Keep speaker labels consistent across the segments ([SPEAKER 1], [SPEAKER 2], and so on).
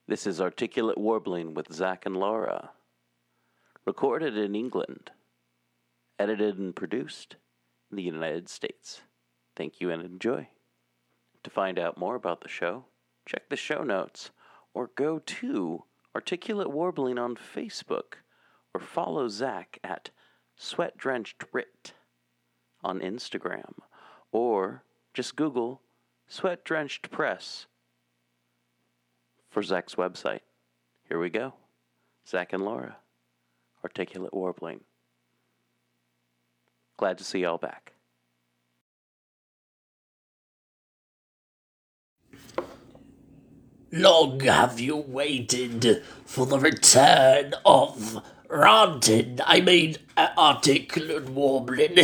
[SPEAKER 1] This is Articulate Warbling with Zach and Laura. Recorded in England. Edited and produced in the United States. Thank you and enjoy. To find out more about the show, check the show notes or go to Articulate Warbling on Facebook or follow Zach at Sweat Drenched Rit on Instagram or just Google Sweat Drenched Press for Zach's website. Here we go. Zach and Laura, Articulate Warbling. Glad to see y'all back.
[SPEAKER 2] Long have you waited for the return of Articulate Warbling.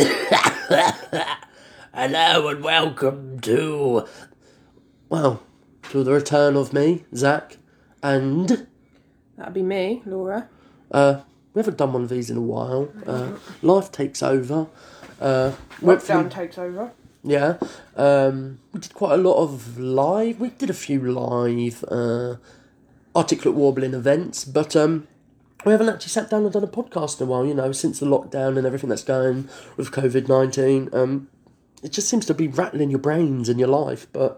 [SPEAKER 2] Hello and welcome to the return of me, Zach, and...
[SPEAKER 3] That'd be me, Laura.
[SPEAKER 2] We haven't done one of these in a while. Life takes over.
[SPEAKER 3] Lockdown takes over.
[SPEAKER 2] Yeah. We did quite a lot of live. We did a few live Articulate Warbling events, but we haven't actually sat down and done a podcast in a while, since the lockdown and everything that's going with COVID-19. It just seems to be rattling your brains and your life, but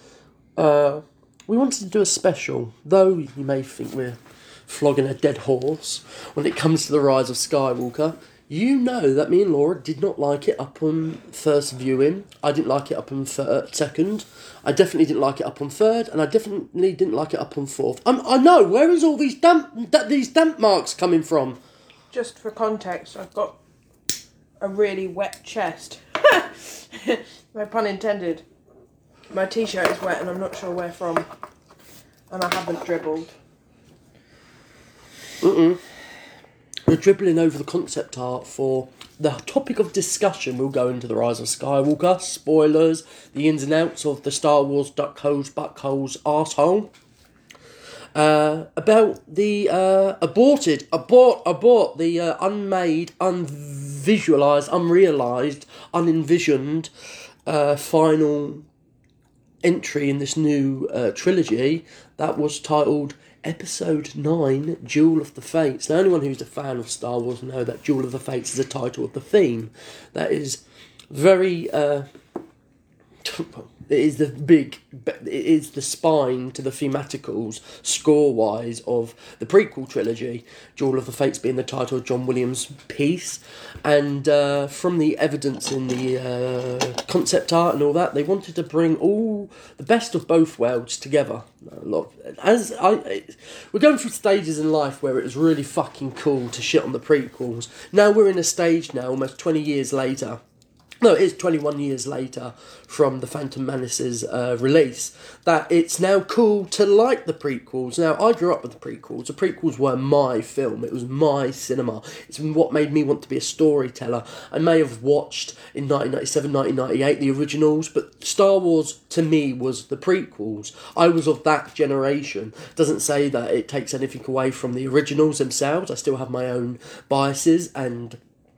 [SPEAKER 2] we wanted to do a special, though you may think we're flogging a dead horse when it comes to The Rise of Skywalker. You know that me and Laura did not like it up on first viewing. I didn't like it up on second. I definitely didn't like it up on third, and I definitely didn't like it up on fourth. I know, where is all these damp marks coming from?
[SPEAKER 3] Just for context, I've got a really wet chest. No pun intended. My t-shirt is wet and I'm not sure where from. And I haven't dribbled.
[SPEAKER 2] We're dribbling over the concept art for the topic of discussion. We'll go into The Rise of Skywalker, spoilers, the ins and outs of the Star Wars duckholes, buckholes, arsehole. About the the unmade, unvisualised, unrealised, unenvisioned final entry in this new trilogy that was titled Episode 9, Duel of the Fates. Now, anyone who's a fan of Star Wars know that Duel of the Fates is a title of the theme. That is very... it is the spine to the thematicals, score-wise, of the prequel trilogy, Duel of the Fates being the title of John Williams' piece. And from the evidence in the concept art and all that, they wanted to bring all the best of both worlds together. We're going through stages in life where it was really fucking cool to shit on the prequels. Now we're in a stage now, almost 20 years later. No, it is 21 years later from The Phantom Menace's release, that it's now cool to like the prequels. Now, I grew up with the prequels. The prequels were my film. It was my cinema. It's what made me want to be a storyteller. I may have watched in 1997, 1998 the originals, but Star Wars, to me, was the prequels. I was of that generation. Doesn't say that it takes anything away from the originals themselves. I still have my own biases and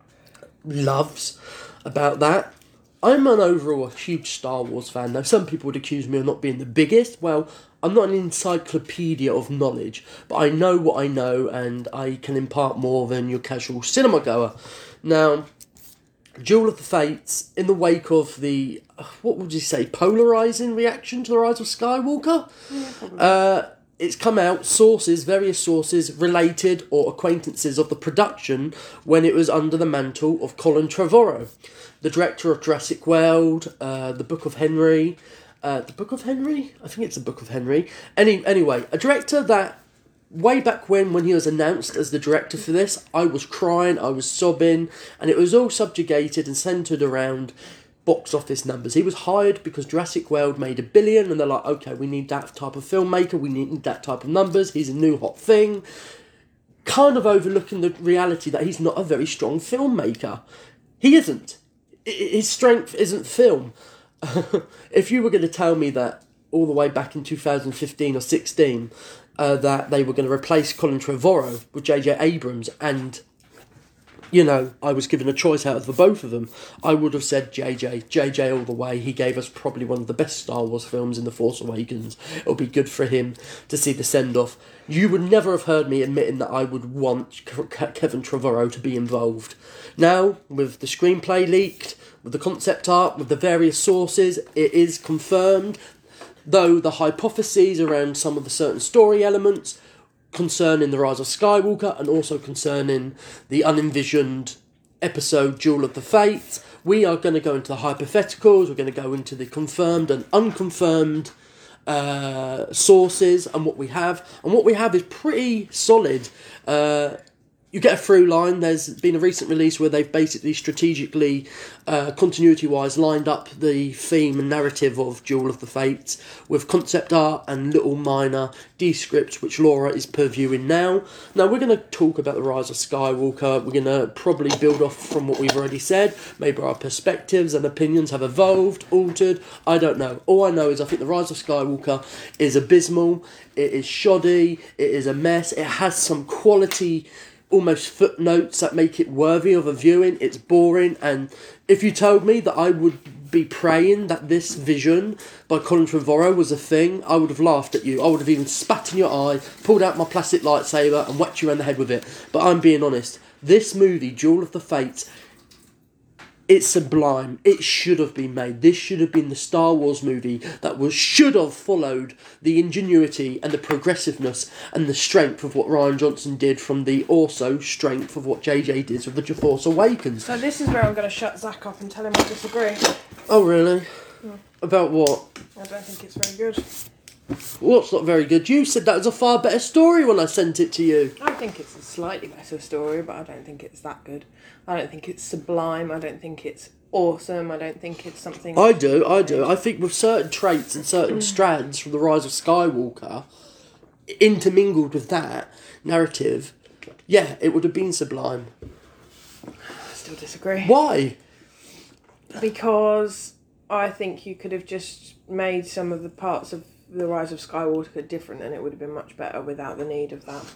[SPEAKER 2] loves about that. I'm an overall huge Star Wars fan. Now, some people would accuse me of not being the biggest. Well, I'm not an encyclopedia of knowledge, but I know what I know, and I can impart more than your casual cinema goer. Now, Duel of the Fates, in the wake of the, what would you say, polarising reaction to The Rise of Skywalker? Yeah, it's come out, various sources related or acquaintances of the production when it was under the mantle of Colin Trevorrow, the director of Jurassic World, The Book of Henry. The Book of Henry? I think it's The Book of Henry. Anyway, a director that way back when he was announced as the director for this, I was crying, I was sobbing, and it was all subjugated and centred around box office numbers. He was hired because Jurassic World made $1 billion, and they're like, okay, we need that type of filmmaker, we need that type of numbers, he's a new hot thing. Kind of overlooking the reality that he's not a very strong filmmaker. He isn't. His strength isn't film. If you were going to tell me that all the way back in 2015 or 16, that they were going to replace Colin Trevorrow with J.J. Abrams and you know, I was given a choice out of the both of them, I would have said JJ all the way. He gave us probably one of the best Star Wars films in The Force Awakens. It'll be good for him to see the send-off. You would never have heard me admitting that I would want Kevin Trevorrow to be involved. Now, with the screenplay leaked, with the concept art, with the various sources, it is confirmed, though the hypotheses around some of the certain story elements concerning The Rise of Skywalker and also concerning the unenvisioned episode Duel of the Fates. We are going to go into the hypotheticals, we're going to go into the confirmed and unconfirmed sources and what we have. And what we have is pretty solid. You get a through line. There's been a recent release where they've basically strategically, continuity-wise, lined up the theme and narrative of Duel of the Fates with concept art and little minor descripts, which Laura is previewing now. Now, we're going to talk about The Rise of Skywalker. We're going to probably build off from what we've already said. Maybe our perspectives and opinions have evolved, altered. I don't know. All I know is I think The Rise of Skywalker is abysmal. It is shoddy. It is a mess. It has some quality almost footnotes that make it worthy of a viewing. It's boring, and if you told me that I would be praying that this vision by Colin Trevorrow was a thing, I would have laughed at you. I would have even spat in your eye, pulled out my plastic lightsaber and whacked you around the head with it. But I'm being honest, this movie, Duel of the Fates, it's sublime. It should have been made. This should have been the Star Wars movie that should have followed the ingenuity and the progressiveness and the strength of what Rian Johnson did from the also strength of what JJ did with The Force Awakens.
[SPEAKER 3] So this is where I'm going to shut Zach up and tell him I disagree.
[SPEAKER 2] Oh, really? About what?
[SPEAKER 3] I don't think it's very good.
[SPEAKER 2] What's not very good? You said that was a far better story when I sent it to you.
[SPEAKER 3] I think it's a slightly better story, but I don't think it's that good. I don't think it's sublime. I don't think it's awesome. I don't think it's something...
[SPEAKER 2] I do. I think with certain traits and certain strands from The Rise of Skywalker, intermingled with that narrative, yeah, it would have been sublime.
[SPEAKER 3] I still disagree.
[SPEAKER 2] Why?
[SPEAKER 3] Because I think you could have just made some of the parts of The Rise of Skywalker different, and it would have been much better without the need of that.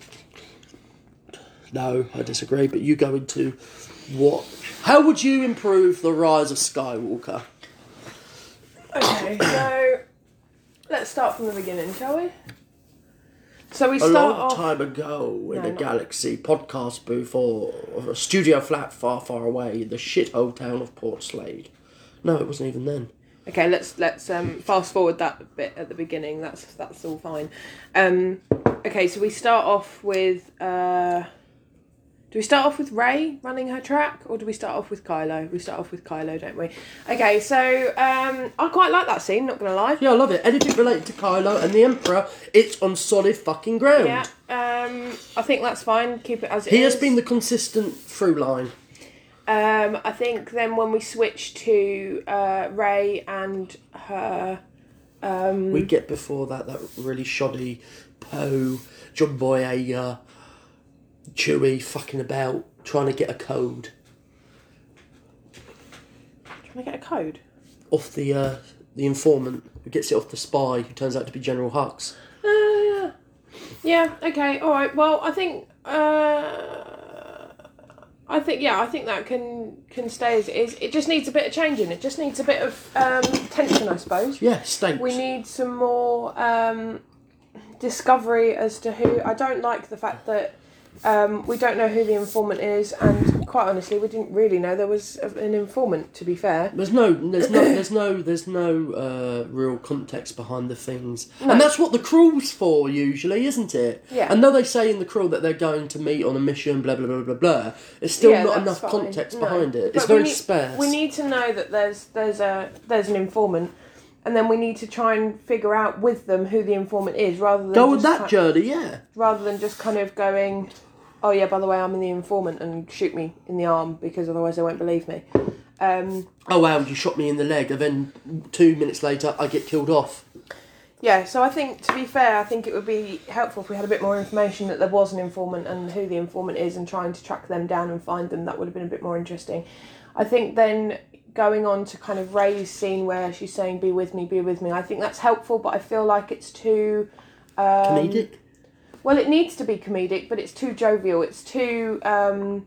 [SPEAKER 2] No, I disagree, but you go into what... How would you improve The Rise of Skywalker?
[SPEAKER 3] Okay, so let's start from the beginning, shall we? So we
[SPEAKER 2] A
[SPEAKER 3] start
[SPEAKER 2] long
[SPEAKER 3] off...
[SPEAKER 2] time ago in
[SPEAKER 3] No,
[SPEAKER 2] a
[SPEAKER 3] not-
[SPEAKER 2] galaxy podcast booth or a studio flat far, far away in the shithole town of Port Slade. No, it wasn't even then.
[SPEAKER 3] Okay, let's fast forward that bit at the beginning. That's all fine. Okay, so we start off with... do we start off with Rey running her track, or do we start off with Kylo? We start off with Kylo, don't we? Okay, so I quite like that scene, not going to lie.
[SPEAKER 2] Yeah, I love it. Anything related to Kylo and the Emperor, it's on solid fucking ground.
[SPEAKER 3] Yeah, I think that's fine. Keep it as it is.
[SPEAKER 2] He has been the consistent through line.
[SPEAKER 3] I think then when we switch to Rey and her...
[SPEAKER 2] We get before that really shoddy Poe, John Boyega, Chewie fucking about, trying to get a code.
[SPEAKER 3] Trying to get a code?
[SPEAKER 2] Off the informant who gets it off the spy who turns out to be General Hux.
[SPEAKER 3] Yeah, okay, alright. Well, I think that can stay as it is. It just needs a bit of changing. It just needs a bit of tension, I suppose.
[SPEAKER 2] Yeah, stakes.
[SPEAKER 3] We need some more discovery as to who... I don't like the fact that we don't know who the informant is, and quite honestly, we didn't really know there was an informant, to be fair.
[SPEAKER 2] There's no real context behind the things,
[SPEAKER 3] No.
[SPEAKER 2] and that's what the crew's for usually, isn't it?
[SPEAKER 3] Yeah.
[SPEAKER 2] And though they say in the crew that they're going to meet on a mission, blah blah blah blah blah, there's still
[SPEAKER 3] Yeah,
[SPEAKER 2] not
[SPEAKER 3] that's
[SPEAKER 2] enough
[SPEAKER 3] fine.
[SPEAKER 2] context
[SPEAKER 3] No.
[SPEAKER 2] behind it.
[SPEAKER 3] But
[SPEAKER 2] It's very
[SPEAKER 3] we need,
[SPEAKER 2] sparse.
[SPEAKER 3] We need to know that there's an informant, and then we need to try and figure out with them who the informant is, rather than
[SPEAKER 2] go on
[SPEAKER 3] just
[SPEAKER 2] that journey, yeah.
[SPEAKER 3] rather than just kind of going, oh yeah, by the way, I'm the informant, and shoot me in the arm, because otherwise they won't believe me.
[SPEAKER 2] Oh wow, you shot me in the leg, and then 2 minutes later I get killed off.
[SPEAKER 3] Yeah, so I think, to be fair, I think it would be helpful if we had a bit more information that there was an informant and who the informant is, and trying to track them down and find them. That would have been a bit more interesting. I think then going on to kind of Rey's scene where she's saying, be with me, I think that's helpful, but I feel like it's too...
[SPEAKER 2] Comedic?
[SPEAKER 3] Well, it needs to be comedic, but it's too jovial. It's too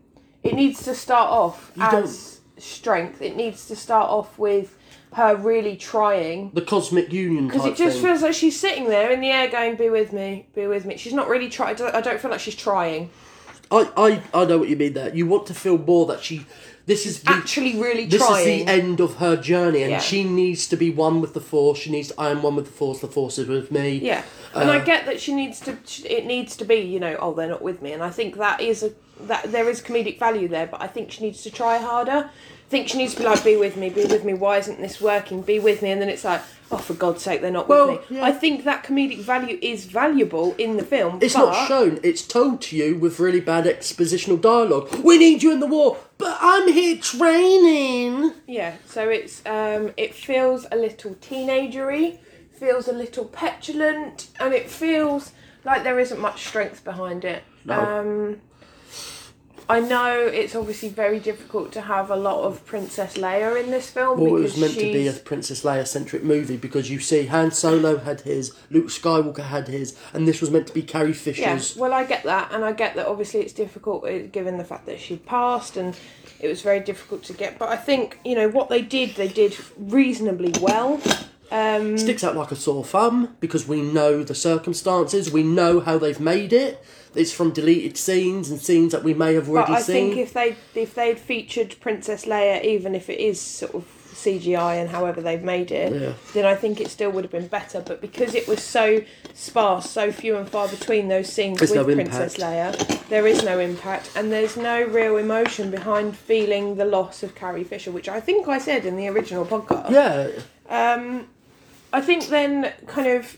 [SPEAKER 3] it needs to start off as strength. It needs to start off with her really trying.
[SPEAKER 2] The Cosmic Union type
[SPEAKER 3] Because it just
[SPEAKER 2] thing.
[SPEAKER 3] feels like she's sitting there in the air going, be with me, be with me. She's not really trying. I don't feel like she's trying.
[SPEAKER 2] I know what you mean there. You want to feel more that this is
[SPEAKER 3] Actually really
[SPEAKER 2] this
[SPEAKER 3] trying.
[SPEAKER 2] is the end of her journey, and
[SPEAKER 3] Yeah.
[SPEAKER 2] she needs to be one with the Force. She needs to, I am one with the Force is with me.
[SPEAKER 3] Yeah. And I get that she needs to, it needs to be, you know, oh, they're not with me. And I think that there is comedic value there, but I think she needs to try harder. I think she needs to be like, be with me, why isn't this working, be with me, and then it's like, oh, for God's sake, they're not with me.
[SPEAKER 2] Yeah.
[SPEAKER 3] I think that comedic value is valuable in the film.
[SPEAKER 2] It's not shown, it's told to you with really bad expositional dialogue. We need you in the war, but I'm here training.
[SPEAKER 3] Yeah, so it's it feels a little teenagery, feels a little petulant, and it feels like there isn't much strength behind it.
[SPEAKER 2] No.
[SPEAKER 3] I know it's obviously very difficult to have a lot of Princess Leia in this film.
[SPEAKER 2] Well, it
[SPEAKER 3] because
[SPEAKER 2] was meant to be a Princess Leia-centric movie because you see Han Solo had his, Luke Skywalker had his, and this was meant to be Carrie Fisher's.
[SPEAKER 3] Yeah, well, I get that, and I get that obviously it's difficult given the fact that she passed and it was very difficult to get. But I think, you know, what they did reasonably well.
[SPEAKER 2] Sticks out like a sore thumb because we know the circumstances, we know how they've made it. It's from deleted scenes and scenes that we may have already
[SPEAKER 3] But I
[SPEAKER 2] seen.
[SPEAKER 3] think if they'd featured Princess Leia, even if it is sort of CGI and however they've made it, then I think it still would have been better. But because it was so sparse, so few and far between those scenes with Princess Leia, there is no impact and there's no real emotion behind feeling the loss of Carrie Fisher, which I think I said in the original podcast.
[SPEAKER 2] Yeah.
[SPEAKER 3] I think then kind of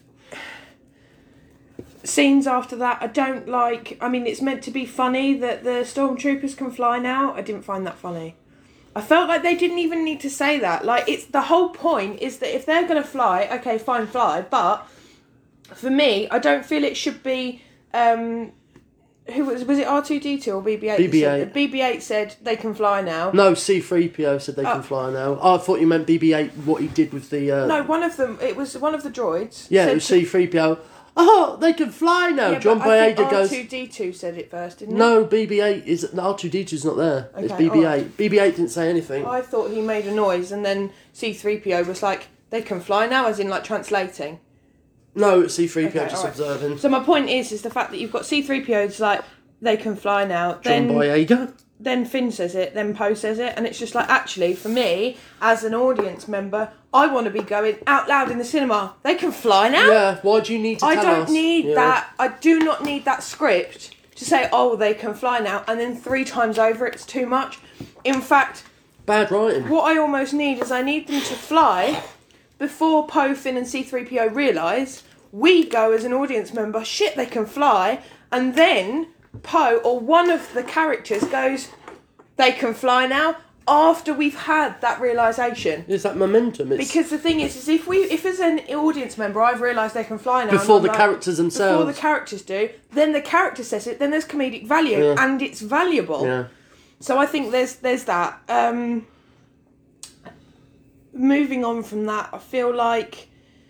[SPEAKER 3] scenes after that I don't like. I mean, it's meant to be funny that the stormtroopers can fly now. I didn't find that funny. I felt like they didn't even need to say that. Like, it's the whole point is that if they're going to fly, okay, fine, fly. But for me, I don't feel it should be. Who was it? R2D2 or BB-8?
[SPEAKER 2] BB-8.
[SPEAKER 3] BB-8 said they can fly now.
[SPEAKER 2] No, C-3PO said they can fly now. Oh, I thought you meant BB-8, what he did with the...
[SPEAKER 3] No, one of them, it was one of the droids.
[SPEAKER 2] Yeah, it was C-3PO. Oh, they can fly now.
[SPEAKER 3] Yeah,
[SPEAKER 2] John
[SPEAKER 3] but I think
[SPEAKER 2] Boyega goes...
[SPEAKER 3] R2D2 said it first, didn't he?
[SPEAKER 2] No, BB-8 is... R2D2's not there. It's
[SPEAKER 3] Okay,
[SPEAKER 2] BB-8.
[SPEAKER 3] alright.
[SPEAKER 2] BB-8 didn't say anything.
[SPEAKER 3] I thought he made a noise and then C-3PO was like, they can fly now, as in like translating.
[SPEAKER 2] No, it's C-3PO
[SPEAKER 3] Okay,
[SPEAKER 2] just
[SPEAKER 3] alright.
[SPEAKER 2] observing.
[SPEAKER 3] So my point is the fact that you've got C-3PO's like, they can fly now.
[SPEAKER 2] John Boyega.
[SPEAKER 3] Then Finn says it, then Poe says it, and it's just like, actually, for me, as an audience member, I want to be going out loud in the cinema. They can fly now?
[SPEAKER 2] Yeah, why do you need to tell us?
[SPEAKER 3] I don't need
[SPEAKER 2] Yeah.
[SPEAKER 3] that. I do not need that script to say, oh, they can fly now, and then 3 times over it's too much. In fact,
[SPEAKER 2] Bad writing.
[SPEAKER 3] what I almost need is I need them to fly before Poe, Finn and C-3PO realise we go as an audience member, shit, they can fly, and then Poe or one of the characters goes, they can fly now, after we've had that realisation.
[SPEAKER 2] It's that momentum. It's
[SPEAKER 3] Because the thing is if as an audience member I've realised they can fly now
[SPEAKER 2] before
[SPEAKER 3] and
[SPEAKER 2] the
[SPEAKER 3] I'm like,
[SPEAKER 2] characters themselves.
[SPEAKER 3] before the characters do, then the character says it, then there's comedic value and it's valuable.
[SPEAKER 2] Yeah.
[SPEAKER 3] So I think there's that. Moving on from that, I feel like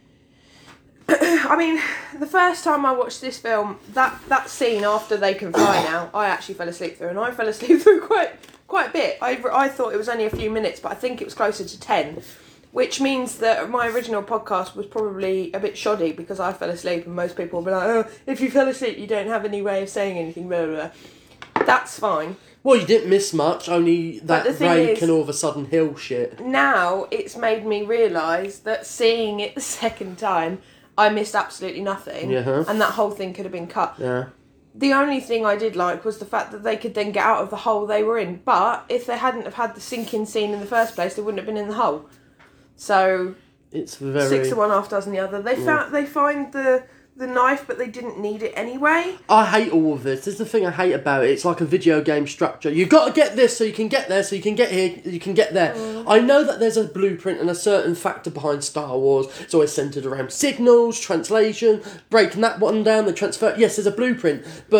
[SPEAKER 3] I mean, the first time I watched this film, that scene after they can fly now, I actually fell asleep through, and I fell asleep through quite a bit. I thought it was only a few minutes, but I think it was closer to 10, which means that my original podcast was probably a bit shoddy because I fell asleep, and most people will be like, oh, if you fell asleep, you don't have any way of saying anything, blah, blah, blah. That's fine.
[SPEAKER 2] Well, you didn't miss much, only that
[SPEAKER 3] the thing
[SPEAKER 2] Ray
[SPEAKER 3] is-
[SPEAKER 2] can all of a sudden heal shit.
[SPEAKER 3] Now, it's made me realise that seeing it the second time, I missed absolutely nothing,
[SPEAKER 2] Yeah.
[SPEAKER 3] and that whole thing could have been cut.
[SPEAKER 2] Yeah.
[SPEAKER 3] The only thing I did like was the fact that they could then get out of the hole they were in. But if they hadn't have had the sinking scene in the first place, they wouldn't have been in the hole. So
[SPEAKER 2] It's very...
[SPEAKER 3] 6 of one, half dozen the other. They find the knife, but they didn't need it anyway.
[SPEAKER 2] I hate all of this. This is the thing I hate about it. It's like a video game structure. You've got to get this so you can get there, so you can get here, you can get there. I know that there's a blueprint and a certain factor behind Star Wars. It's always centred around signals, translation, breaking that one down, the transfer. Yes, there's a blueprint, but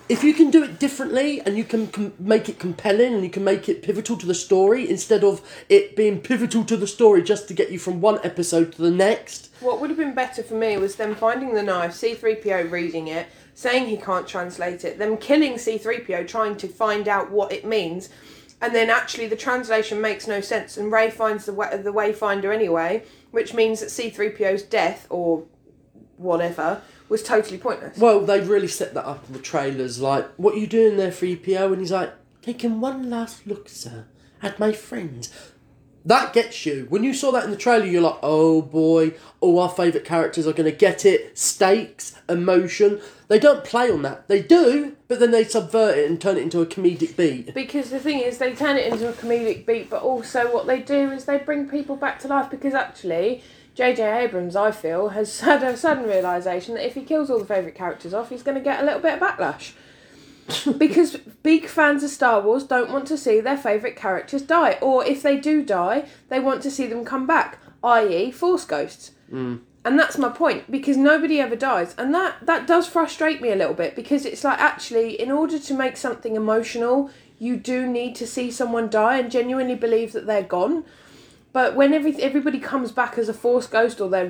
[SPEAKER 2] if you can do it differently and you can make it compelling and you can make it pivotal to the story instead of it being pivotal to the story just to get you from one episode to the next.
[SPEAKER 3] What would have been better for me was them finding the knife, C-3PO reading it, saying he can't translate it, them killing C-3PO trying to find out what it means, and then actually the translation makes no sense and Rey finds the Wayfinder anyway, which means that C-3PO's death, or whatever, was totally pointless.
[SPEAKER 2] Well, they really set that up in the trailers, like, what are you doing there, 3PO? And he's like, taking one last look, sir, at my friends. That gets you. When you saw that in the trailer, you're like, oh boy, all our favourite characters are going to get it. Stakes, emotion. They don't play on that. They do, but then they subvert it and turn it into a comedic beat.
[SPEAKER 3] Because the thing is, they turn it into a comedic beat, but also what they do is they bring people back to life, because actually J.J. Abrams, I feel, has had a sudden realisation that if he kills all the favourite characters off, he's going to get a little bit of backlash. Because big fans of Star Wars don't want to see their favourite characters die. Or if they do die, they want to see them come back, i.e. Force Ghosts. And that's my point, because nobody ever dies. And that does frustrate me a little bit, because it's like, actually, in order to make something emotional, you do need to see someone die and genuinely believe that they're gone. But when everybody comes back as a Force Ghost, or they're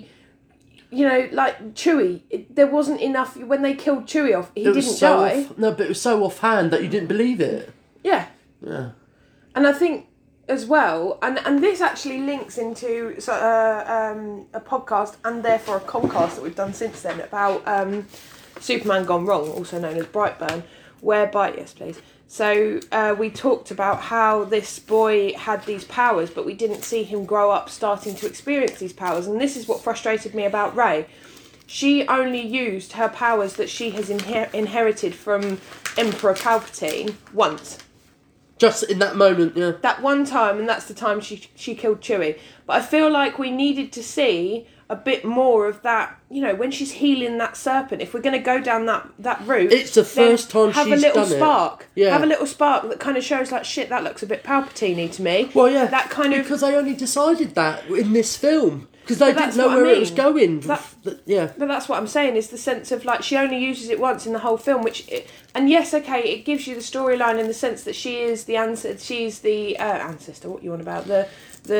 [SPEAKER 3] like Chewie, there wasn't enough. When they killed Chewie off, he didn't die.
[SPEAKER 2] No, but it was so offhand that you didn't believe it.
[SPEAKER 3] Yeah.
[SPEAKER 2] Yeah.
[SPEAKER 3] And I think as well, and this actually links into a podcast and therefore a podcast that we've done since then about Superman Gone Wrong, also known as Brightburn, whereby, yes please, so we talked about how this boy had these powers, but we didn't see him grow up starting to experience these powers, and this is what frustrated me about Rey. She only used her powers that she has inherited from Emperor Palpatine once.
[SPEAKER 2] Just in that moment, yeah.
[SPEAKER 3] That one time, and that's the time she killed Chewie. But I feel like we needed to see a bit more of that, when she's healing that serpent. If we're going to go down that route,
[SPEAKER 2] it's the first time
[SPEAKER 3] have
[SPEAKER 2] she's
[SPEAKER 3] a little
[SPEAKER 2] done
[SPEAKER 3] spark.
[SPEAKER 2] it. Yeah.
[SPEAKER 3] Have a little spark that kind of shows like, shit, that looks a bit Palpatine-y to me.
[SPEAKER 2] Well, yeah,
[SPEAKER 3] that kind of,
[SPEAKER 2] because they only decided that in this film. Because they didn't know where it was going. Yeah.
[SPEAKER 3] But that's what I'm saying, is the sense of, like, she only uses it once in the whole film, and yes, okay, it gives you the storyline in the sense that she is the ancestor, she's the ancestor, what you want about, the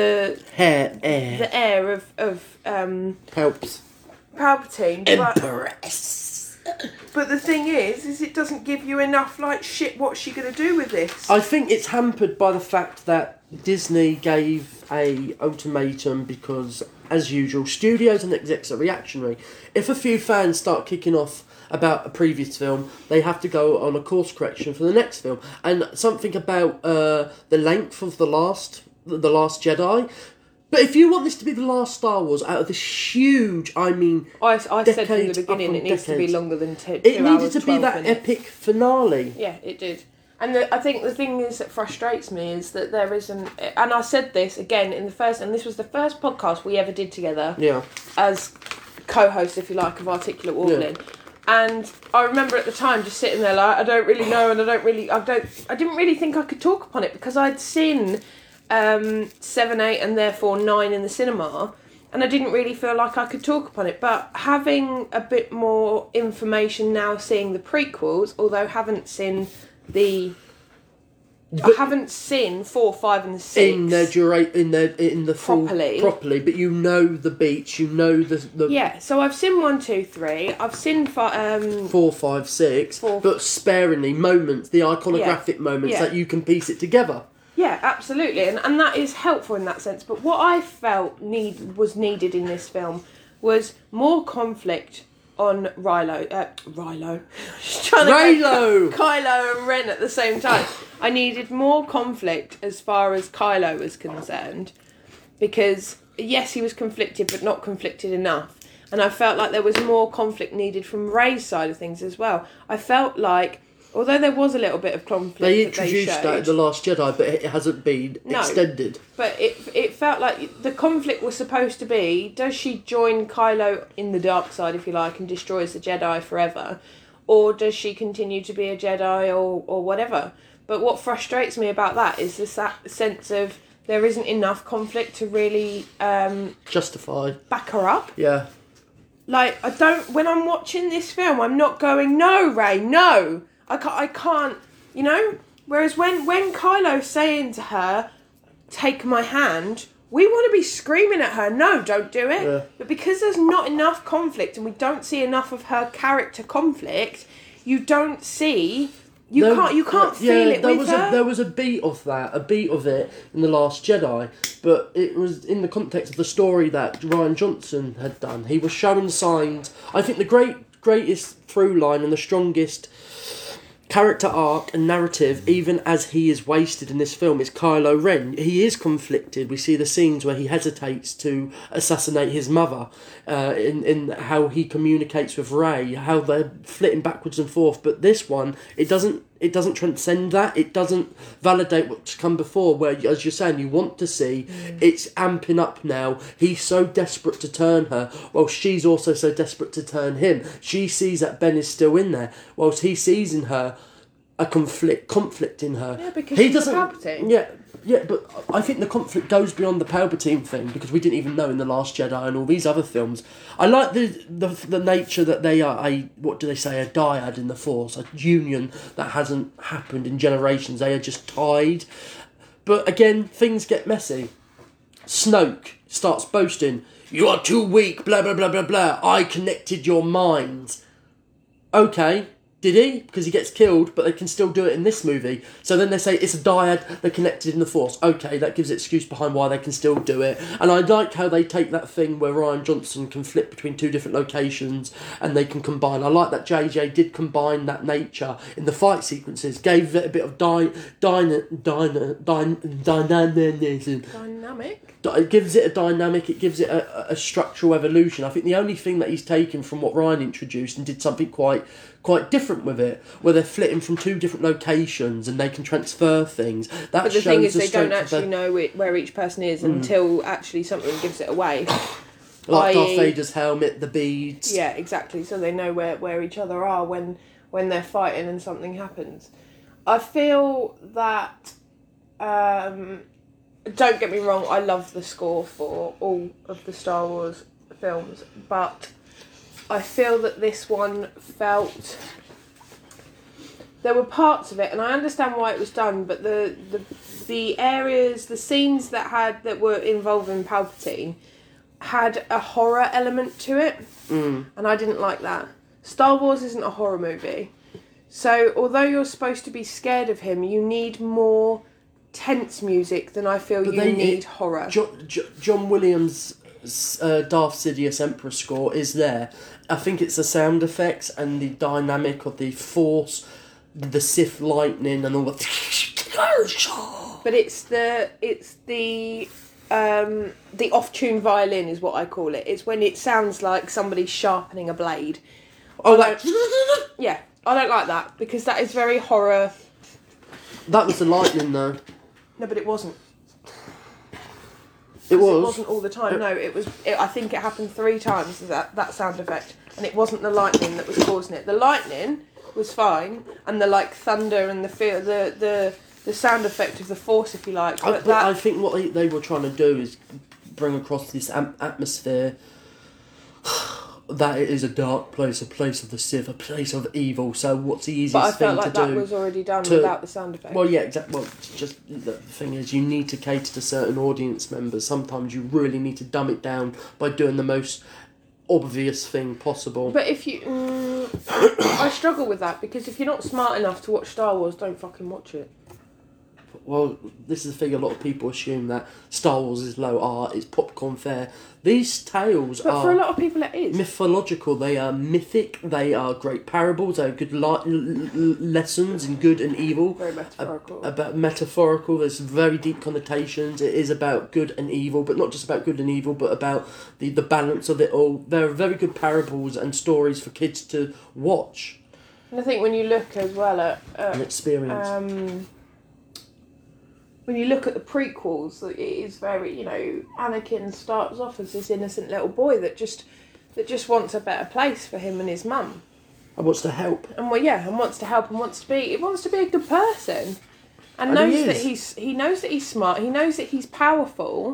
[SPEAKER 3] heir of Palpatine.
[SPEAKER 2] Empress.
[SPEAKER 3] But the thing is it doesn't give you enough, like, shit, what's she going to do with this?
[SPEAKER 2] I think it's hampered by the fact that Disney gave a ultimatum because, as usual, studios and execs are reactionary. If a few fans start kicking off about a previous film, they have to go on a course correction for the next film. And something about the length of the last Jedi. But if you want this to be the last Star Wars out of this huge, I
[SPEAKER 3] said from the beginning it needs to be longer than 2 hours.
[SPEAKER 2] It needed to be that
[SPEAKER 3] minutes.
[SPEAKER 2] epic finale.
[SPEAKER 3] Yeah, it did. And I think the thing is that frustrates me is that there isn't, and I said this again in the first, and this was the first podcast we ever did together.
[SPEAKER 2] Yeah.
[SPEAKER 3] As co-host, if you like, of Articulate Warbling. Yeah. And I remember at the time just sitting there like, I don't really know, and I didn't really think I could talk upon it, because I'd seen 7, 8 and therefore 9 in the cinema, and I didn't really feel like I could talk upon it. But having a bit more information now, seeing the prequels, although I haven't seen 4, 5 and 6
[SPEAKER 2] in the full properly, but you know the beats, you know the
[SPEAKER 3] yeah. So I've seen 1, 2, 3. I've seen
[SPEAKER 2] 4, 5, 6, but sparingly moments, the iconographic moments that you can piece it together.
[SPEAKER 3] Yeah, absolutely, and that is helpful in that sense. But what I felt was needed in this film was more conflict on Reylo. Kylo and Ren at the same time. I needed more conflict as far as Kylo was concerned, because yes, he was conflicted, but not conflicted enough. And I felt like there was more conflict needed from Rey's side of things as well. I felt like, although there was a little bit of conflict,
[SPEAKER 2] they introduced that in The Last Jedi, but it hasn't been extended.
[SPEAKER 3] But it felt like the conflict was supposed to be, does she join Kylo in the dark side, if you like, and destroys the Jedi forever? Or does she continue to be a Jedi or whatever? But what frustrates me about that is that sense of there isn't enough conflict to really
[SPEAKER 2] justify,
[SPEAKER 3] back her up.
[SPEAKER 2] Yeah.
[SPEAKER 3] Like, I don't... When I'm watching this film, I'm not going, no, Rey, no. I can't, you know? Whereas when Kylo's saying to her, take my hand, we want to be screaming at her, no, don't do it.
[SPEAKER 2] Yeah.
[SPEAKER 3] But because there's not enough conflict and we don't see enough of her character conflict, you don't see... You can't feel it with her.
[SPEAKER 2] There was a beat of it in The Last Jedi, but it was in the context of the story that Rian Johnson had done. He was showing signs. I think the greatest through line and the strongest character arc and narrative, even as he is wasted in this film, is Kylo Ren. He is conflicted. We see the scenes where he hesitates to assassinate his mother, in how he communicates with Rey, how they're flitting backwards and forth. But this one, it doesn't transcend that. It doesn't validate what's come before, where, as you're saying, you want to see it's amping up now. He's so desperate to turn her, while she's also so desperate to turn him. She sees that Ben is still in there, whilst he sees in her a conflict in her.
[SPEAKER 3] Yeah, because
[SPEAKER 2] he
[SPEAKER 3] she's
[SPEAKER 2] doesn't.
[SPEAKER 3] a Palpatine.
[SPEAKER 2] Yeah, but I think the conflict goes beyond the Palpatine thing, because we didn't even know in The Last Jedi and all these other films. I like the nature that they are a dyad in the Force, a union that hasn't happened in generations. They are just tied. But again, things get messy. Snoke starts boasting, "You are too weak, blah, blah, blah, blah, blah. I connected your minds." Okay, did he? Because he gets killed, but they can still do it in this movie. So then they say it's a dyad, they're connected in the Force. Okay, that gives excuse behind why they can still do it. And I like how they take that thing where Rian Johnson can flip between two different locations and they can combine. I like that JJ did combine that nature in the fight sequences, gave it a bit of dynamism.
[SPEAKER 3] Dynamic?
[SPEAKER 2] It gives it a dynamic, it gives it a structural evolution. I think the only thing that he's taken from what Ryan introduced and did something quite different with it, where they're flitting from two different locations and they can transfer things. That
[SPEAKER 3] But the
[SPEAKER 2] shows
[SPEAKER 3] thing is,
[SPEAKER 2] the
[SPEAKER 3] they don't
[SPEAKER 2] strength of
[SPEAKER 3] actually know where each person is until actually something gives it away.
[SPEAKER 2] like Darth
[SPEAKER 3] i.e.
[SPEAKER 2] Vader's helmet, the beads.
[SPEAKER 3] Yeah, exactly. So they know where each other are when they're fighting and something happens. I feel that... don't get me wrong, I love the score for all of the Star Wars films, but I feel that this one felt... There were parts of it, and I understand why it was done, but the areas, the scenes that were involving Palpatine had a horror element to it, and I didn't like that. Star Wars isn't a horror movie, so although you're supposed to be scared of him, you need more tense music than I feel you need horror.
[SPEAKER 2] John Williams' Darth Sidious Emperor score is there. I think it's the sound effects and the dynamic of the Force, the Sith lightning and all the...
[SPEAKER 3] But it's the off-tune violin is what I call it. It's when it sounds like somebody's sharpening a blade.
[SPEAKER 2] Oh, like...
[SPEAKER 3] Yeah, I don't like that, because that is very horror.
[SPEAKER 2] That was the lightning, though.
[SPEAKER 3] No, but it wasn't.
[SPEAKER 2] It was.
[SPEAKER 3] It wasn't all the time. No, it was. I think it happened 3 times. That sound effect, and it wasn't the lightning that was causing it. The lightning was fine, and the thunder and the sound effect of the Force, if you like. But
[SPEAKER 2] I think what they were trying to do is bring across this atmosphere that it is a dark place, a place of the Sith, a place of evil. So what's the easiest thing to do?
[SPEAKER 3] But I felt like that was already done without the sound effect.
[SPEAKER 2] Well, yeah, exactly. Well, just the thing is, you need to cater to certain audience members. Sometimes you really need to dumb it down by doing the most obvious thing possible.
[SPEAKER 3] But if you... I struggle with that, because if you're not smart enough to watch Star Wars, don't fucking watch it.
[SPEAKER 2] Well, this is the thing, a lot of people assume that Star Wars is low art, it's popcorn fare. These tales
[SPEAKER 3] But
[SPEAKER 2] are...
[SPEAKER 3] for a lot of people it is.
[SPEAKER 2] Mythological, they are mythic, they are great parables, they are good lessons in good and evil.
[SPEAKER 3] Very metaphorical.
[SPEAKER 2] About metaphorical, there's very deep connotations. It is about good and evil, but not just about good and evil, but about the balance of it all. There are very good parables and stories for kids to watch.
[SPEAKER 3] And I think when you look as well at...
[SPEAKER 2] and experience.
[SPEAKER 3] When you look at the prequels, it is very, Anakin starts off as this innocent little boy that just wants a better place for him and his mum.
[SPEAKER 2] And wants to help.
[SPEAKER 3] And wants to help and wants to be a good person. And
[SPEAKER 2] And
[SPEAKER 3] knows that he knows that he's smart, he knows that he's powerful,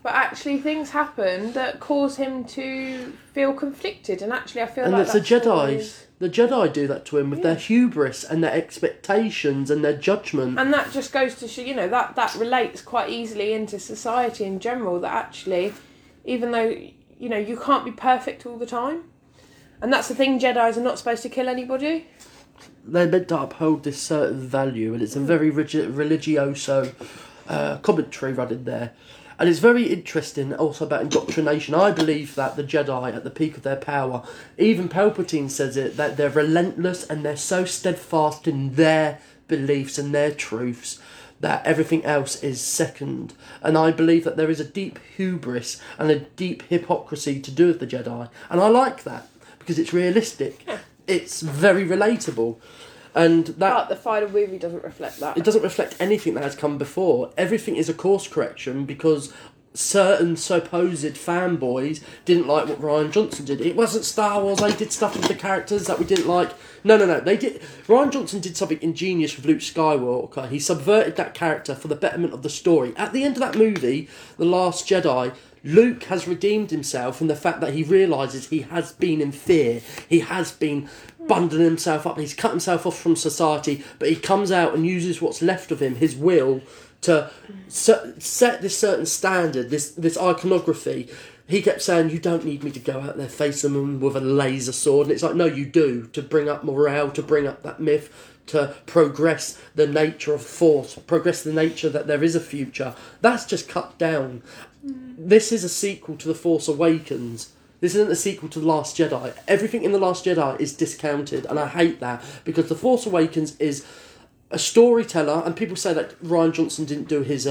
[SPEAKER 3] But actually, things happen that cause him to feel conflicted, and actually, I feel
[SPEAKER 2] And
[SPEAKER 3] like
[SPEAKER 2] it's the
[SPEAKER 3] that story
[SPEAKER 2] Jedi's. The Jedi do that to him with their hubris and their expectations and their judgment.
[SPEAKER 3] And that just goes to show, that relates quite easily into society in general. That actually, even though you can't be perfect all the time, and that's the thing, Jedis are not supposed to kill anybody.
[SPEAKER 2] They're meant to uphold this certain value, and it's a very religioso commentary running there. And it's very interesting also about indoctrination. I believe that the Jedi, at the peak of their power, even Palpatine says it, that they're relentless and they're so steadfast in their beliefs and their truths that everything else is second. And I believe that there is a deep hubris and a deep hypocrisy to do with the Jedi. And I like that, because it's realistic. It's very relatable. And that,
[SPEAKER 3] But the final movie doesn't reflect that.
[SPEAKER 2] it doesn't reflect anything that has come before. Everything is a course correction because certain supposed fanboys didn't like what Rian Johnson did. It wasn't Star Wars. They did stuff with the characters that we didn't like. No. They did. Rian Johnson did something ingenious with Luke Skywalker. He subverted that character for the betterment of the story. At the end of that movie, The Last Jedi, Luke has redeemed himself in the fact that he realises he has been in fear. He has been bundling himself up. He's cut himself off from society, but he comes out and uses what's left of him, his will, to set this certain standard, this iconography. He kept saying, you don't need me to go out there facing them with a laser sword. And it's like, no, you do, to bring up morale, to bring up that myth, to progress the nature of Force, progress the nature that there is a future. That's just cut down. This is a sequel to The Force Awakens. This isn't a sequel to The Last Jedi. Everything in The Last Jedi is discounted, and I hate that, because The Force Awakens is a storyteller, and people say that Rian Johnson didn't do his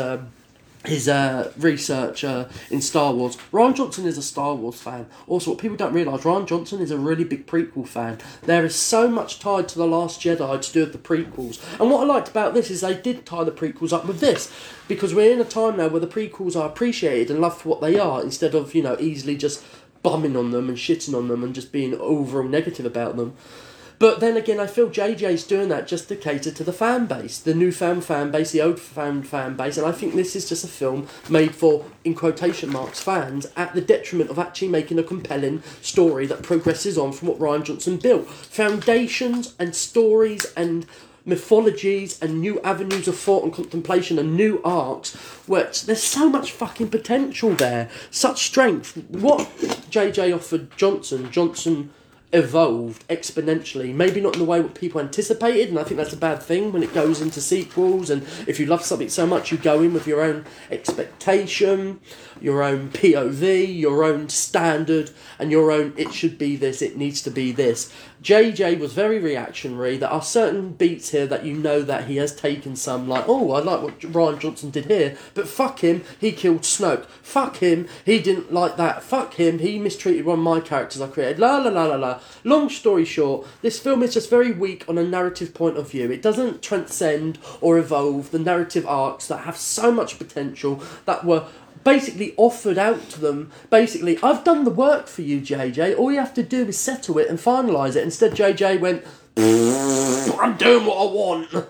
[SPEAKER 2] research in Star Wars. Rian Johnson is a Star Wars fan. Also, what people don't realise, Rian Johnson is a really big prequel fan. There is so much tied to The Last Jedi to do with the prequels. And what I liked about this is they did tie the prequels up with this, because we're in a time now where the prequels are appreciated and loved for what they are, instead of, easily just bumming on them and shitting on them and just being overall negative about them. But then again, I feel JJ's doing that just to cater to the fan base, the newfound fan base, the old fan base, and I think this is just a film made for, in quotation marks, fans, at the detriment of actually making a compelling story that progresses on from what Rian Johnson built. Foundations and stories and mythologies and new avenues of thought and contemplation and new arcs, which there's so much fucking potential there, such strength. What JJ offered Johnson evolved exponentially, maybe not in the way what people anticipated, and I think that's a bad thing when it goes into sequels. And if you love something so much, you go in with your own expectation, your own POV, your own standard, and your own, it should be this, it needs to be this. JJ was very reactionary. There are certain beats here that that he has taken some, like, oh, I like what Rian Johnson did here, but fuck him, he killed Snoke. Fuck him, he didn't like that. Fuck him, he mistreated one of my characters I created. La la la la la. Long story short, this film is just very weak on a narrative point of view. It doesn't transcend or evolve the narrative arcs that have so much potential, that were basically offered out to them. Basically, I've done the work for you, JJ. All you have to do is settle it and finalise it. Instead, JJ went, I'm doing what I want.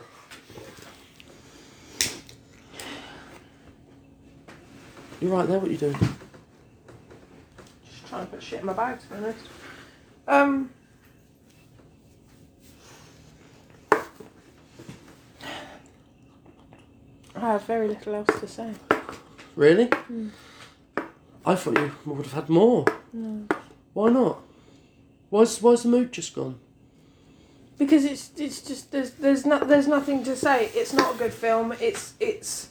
[SPEAKER 2] You're right there, what are you doing?
[SPEAKER 3] Just trying to put shit in my bag, to be honest. I have very little else to say.
[SPEAKER 2] Really? I thought you would have had more.
[SPEAKER 3] No.
[SPEAKER 2] Why not? Why's the mood just gone?
[SPEAKER 3] Because it's just there's nothing to say. It's not a good film. It's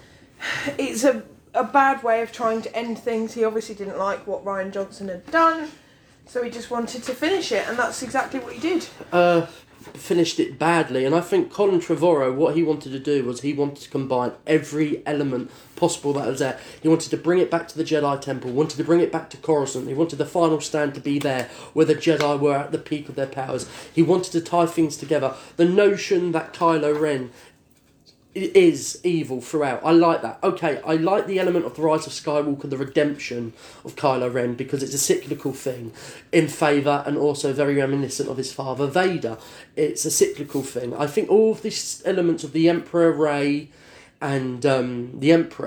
[SPEAKER 3] a bad way of trying to end things. He obviously didn't like what Rian Johnson had done, so he just wanted to finish it, and that's exactly what he did.
[SPEAKER 2] Finished it badly, and I think Colin Trevorrow, what he wanted to do was he wanted to combine every element possible that was there. He wanted to bring it back to the Jedi Temple, wanted to bring it back to Coruscant, he wanted the final stand to be there where the Jedi were at the peak of their powers. He wanted to tie things together. The notion that Kylo Ren is evil throughout, I like that. Okay, I like the element of the Rise of Skywalker, the redemption of Kylo Ren, because it's a cyclical thing in favour and also very reminiscent of his father Vader. It's a cyclical thing. I think all of these elements of the Emperor, Rey, and the Emperor,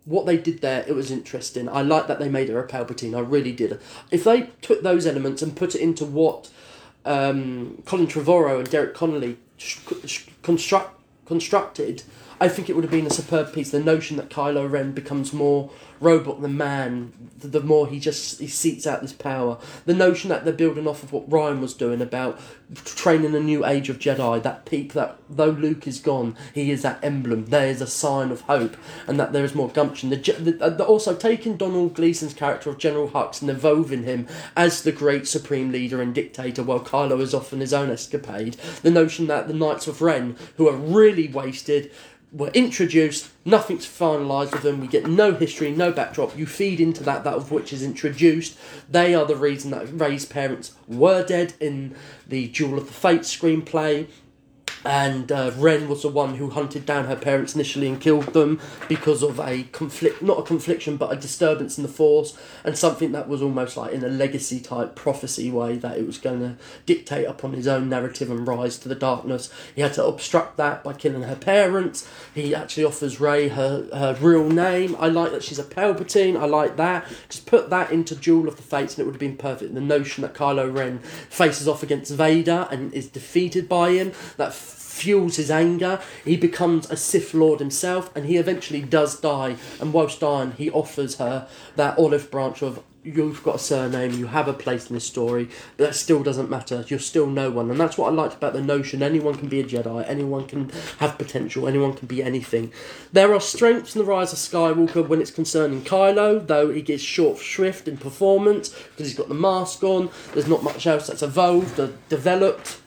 [SPEAKER 2] what they did there, it was interesting. I like that they made her a Palpatine. I really did. If they took those elements and put it into what Colin Trevorrow and Derek Connolly constructed, I think it would have been a superb piece. The notion that Kylo Ren becomes more robot than man, the more he seeks out this power. The notion that they're building off of what Ryan was doing about training a new age of Jedi, that peak that though Luke is gone, he is that emblem. There is a sign of hope, and that there is more gumption. Also taking Donald Gleason's character of General Hux and evolving him as the great supreme leader and dictator while Kylo is off on his own escapade. The notion that the Knights of Ren, who are really wasted, were introduced, nothing's finalised with them, we get no history, no backdrop, you feed into that of which is introduced. They are the reason that Rey's parents were dead in the Duel of the Fates screenplay, and Ren was the one who hunted down her parents initially and killed them because of a conflict, not a confliction, but a disturbance in the Force, and something that was almost like in a legacy type prophecy way, that it was going to dictate upon his own narrative and rise to the darkness. He had to obstruct that by killing her parents. He actually offers Rey her real name. I like that she's a Palpatine. I like that. Just put that into Duel of the Fates and it would have been perfect. The notion that Kylo Ren faces off against Vader and is defeated by him, that fuels his anger. He becomes a Sith Lord himself, and he eventually does die, and whilst dying he offers her that olive branch of, you've got a surname, you have a place in this story, but that still doesn't matter, you're still no one. And that's what I liked about the notion, anyone can be a Jedi, anyone can have potential, anyone can be anything. There are strengths in The Rise of Skywalker when it's concerning Kylo, though he gets short shrift in performance because he's got the mask on. There's not much else that's evolved or developed.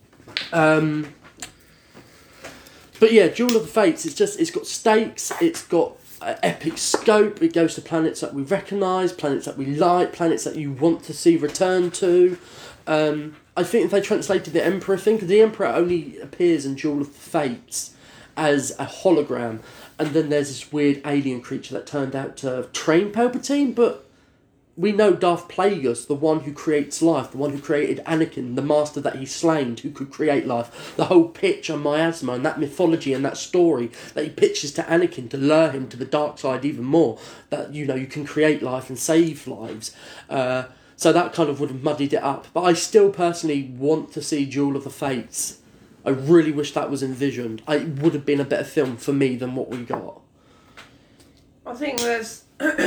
[SPEAKER 2] But yeah, Duel of the Fates, it's got stakes, it's got epic scope, it goes to planets that we recognise, planets that we like, planets that you want to see return to. I think if they translated the Emperor thing, because the Emperor only appears in Duel of the Fates as a hologram, and then there's this weird alien creature that turned out to train Palpatine, but we know Darth Plagueis, the one who creates life, the one who created Anakin, the master that he slain, who could create life. The whole pitch on Miasma and that mythology and that story that he pitches to Anakin to lure him to the dark side even more, that, you know, you can create life and save lives. So that kind of would have muddied it up. But I still personally want to see Duel of the Fates. I really wish that was envisioned. It would have been a better film for me than what we got.
[SPEAKER 3] I think there's...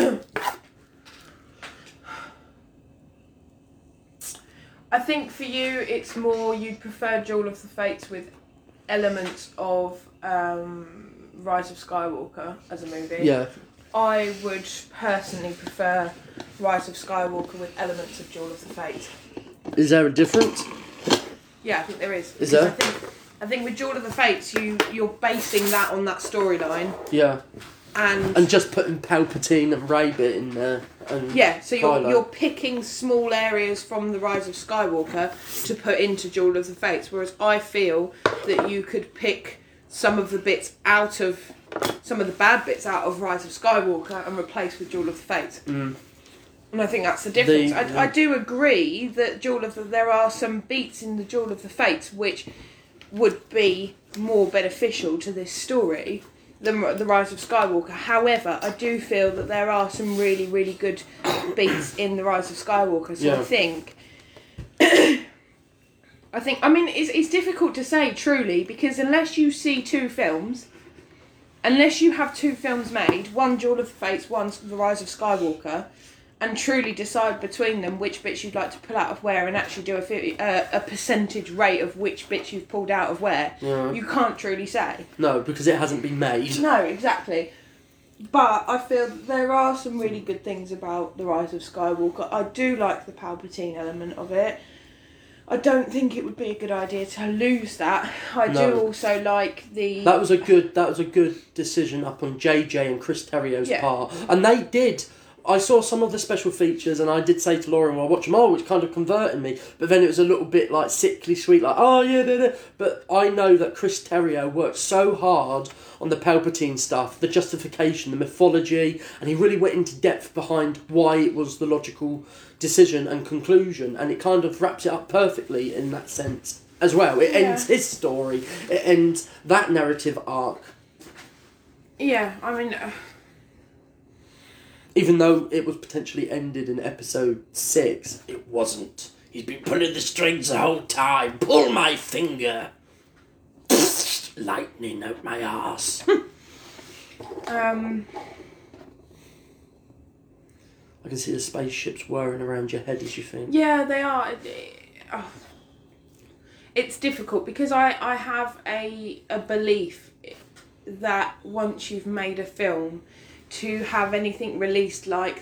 [SPEAKER 3] I think for you, it's more you'd prefer Duel of the Fates with elements of Rise of Skywalker as a movie.
[SPEAKER 2] Yeah. I
[SPEAKER 3] would personally prefer Rise of Skywalker with elements of Duel of the Fates.
[SPEAKER 2] Is there a difference?
[SPEAKER 3] Yeah, I think there is.
[SPEAKER 2] Is there?
[SPEAKER 3] I think with Duel of the Fates, you're basing that on that storyline.
[SPEAKER 2] Yeah.
[SPEAKER 3] And
[SPEAKER 2] just putting Palpatine and Rey bit in there. And
[SPEAKER 3] yeah, so
[SPEAKER 2] Kylo.
[SPEAKER 3] you're picking small areas from the Rise of Skywalker to put into Duel of the Fates, whereas I feel that you could pick some of the bits out of, some of the bad bits out of Rise of Skywalker and replace with Duel of the Fates.
[SPEAKER 2] Mm.
[SPEAKER 3] And I think that's the difference. I do agree that there are some beats in the Duel of the Fates which would be more beneficial to this story than the Rise of Skywalker. However, I do feel that there are some really, really good beats in the Rise of Skywalker. So yeah. I mean, it's difficult to say truly, because unless you see unless you have two films made, one Duel of the Fates, one The Rise of Skywalker, and truly decide between them which bits you'd like to pull out of where and actually do a percentage rate of which bits you've pulled out of where, you can't truly say.
[SPEAKER 2] No, because it hasn't been made.
[SPEAKER 3] No, exactly. But I feel that there are some really good things about The Rise of Skywalker. I do like the Palpatine element of it. I don't think it would be a good idea to lose that. I do also like the... That was a
[SPEAKER 2] good decision up on JJ and Chris Terrio's part. And they did... I saw some of the special features and I did say to Lauren while I watched them, it's kind of converting me. But then it was a little bit like sickly sweet, like, But I know that Chris Terrio worked so hard on the Palpatine stuff, the justification, the mythology, and he really went into depth behind why it was the logical decision and conclusion, and it kind of wraps it up perfectly in that sense as well. It ends his story, it ends that narrative arc.
[SPEAKER 3] Yeah, I mean...
[SPEAKER 2] Even though it was potentially ended in episode 6, it wasn't. He's been pulling the strings the whole time. Pull my finger. Lightning out my arse. I can see the spaceships whirring around your head as you think.
[SPEAKER 3] Yeah, they are. It's difficult because I have a belief that once you've made a film, to have anything released like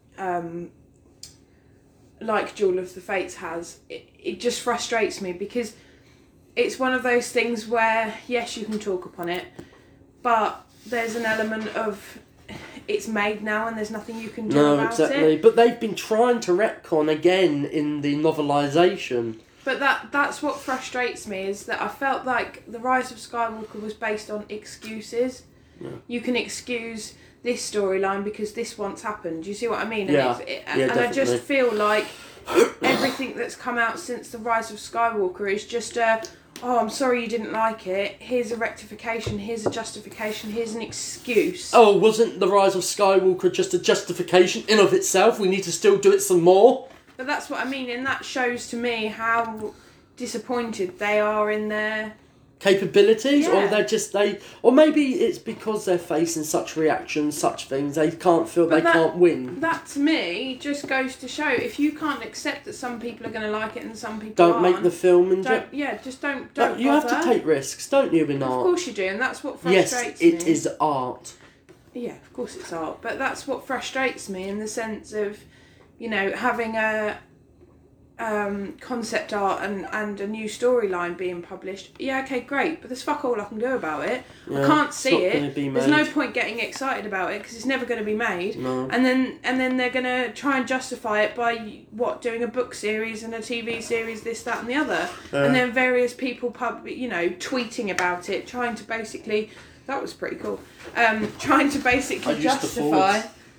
[SPEAKER 3] Duel of the Fates has, it just frustrates me because it's one of those things where, yes, you can talk upon it, but there's an element of it's made now and there's nothing you can do about it.
[SPEAKER 2] But they've been trying to retcon again in the novelisation.
[SPEAKER 3] But that's what frustrates me, is that I felt like The Rise of Skywalker was based on excuses. Yeah. You can excuse this storyline because this once happened. You see what I mean? And
[SPEAKER 2] and
[SPEAKER 3] I just feel like everything that's come out since The Rise of Skywalker is just I'm sorry you didn't like it. Here's a rectification. Here's a justification. Here's an excuse.
[SPEAKER 2] Oh, wasn't The Rise of Skywalker just a justification in of itself? We need to still do it some more?
[SPEAKER 3] But that's what I mean, and that shows to me how disappointed they are in their
[SPEAKER 2] capabilities,
[SPEAKER 3] yeah.
[SPEAKER 2] Or they're just or maybe it's because they're facing such reactions, such things, they can't feel can't win.
[SPEAKER 3] That to me just goes to show, if you can't accept that some people are going to like it and some people
[SPEAKER 2] don't make the film and
[SPEAKER 3] don't
[SPEAKER 2] you have to take risks, don't you, in art?
[SPEAKER 3] Of course you do, and that's what frustrates
[SPEAKER 2] me.
[SPEAKER 3] Yes,
[SPEAKER 2] it is art.
[SPEAKER 3] Yeah, of course it's art, but that's what frustrates me in the sense of, having a concept art and a new storyline being published. Yeah, okay, great, but there's fuck all I can do about it.
[SPEAKER 2] Yeah,
[SPEAKER 3] I can't see it.
[SPEAKER 2] There's
[SPEAKER 3] no point getting excited about it because it's never going to be made.
[SPEAKER 2] No.
[SPEAKER 3] And then they're going to try and justify it by doing a book series and a TV series, this, that, and the other. And then various people tweeting about it, trying to basically. That was pretty cool. Trying to basically justify.